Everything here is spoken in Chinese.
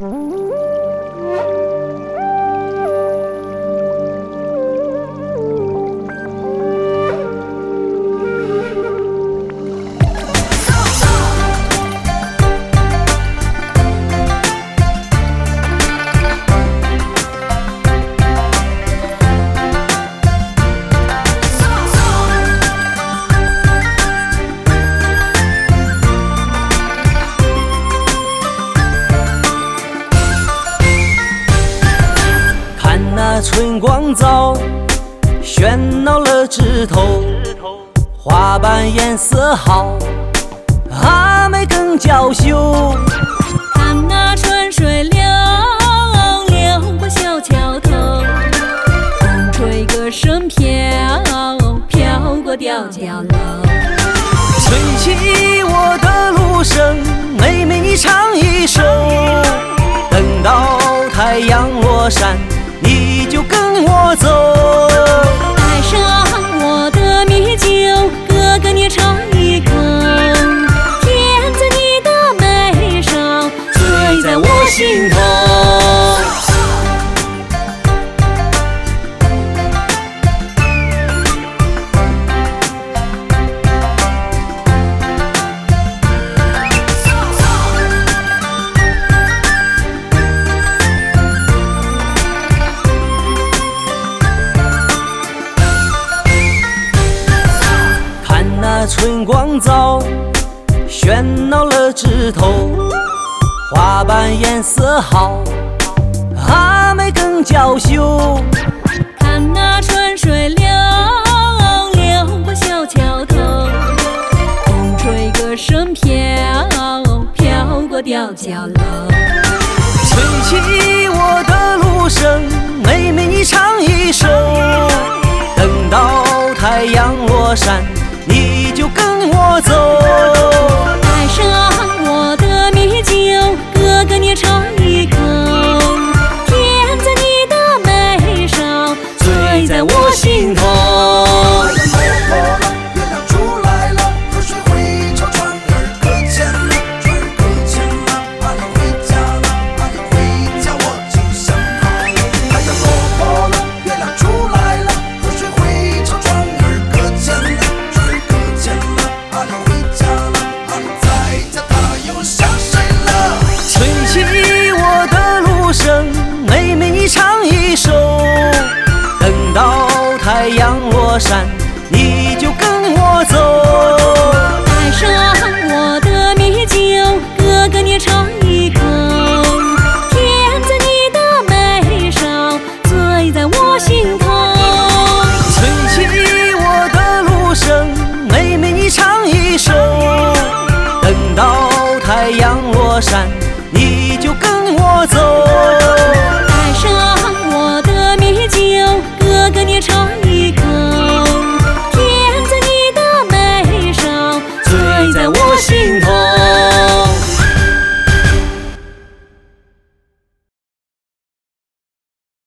春光早，喧闹了枝头，花瓣颜色好，阿妹更娇羞。 看那春水流，流过小桥头，风吹歌声飘，飘过吊脚楼。 吹起我的芦笙，妹妹你唱一首，等到太阳落山，你就跟我走。 带上我的米酒，哥哥你尝一口，甜在你的眉梢，醉在我心头。 春光早，喧闹了枝头，花瓣颜色好，阿妹更娇羞。 看那春水流，流过小桥头，风吹歌声飘，飘过吊脚楼。 吹起我的芦笙，妹妹你唱一首，等到太阳落山，你就跟我走。 带上我的米酒，哥哥你尝一口，甜在你的眉梢，醉在我心头。 月亮出来了，河水会潮，船儿搁浅了，船儿搁浅了，阿亮回家了，阿亮回家我就想他了。太阳落坡了，月亮出来了，河水会潮，船儿搁浅了，船儿搁浅了，阿亮回家了，阿亮在家他又想谁了？ 吹起我的芦笙，妹妹你唱一首，等到太阳落山，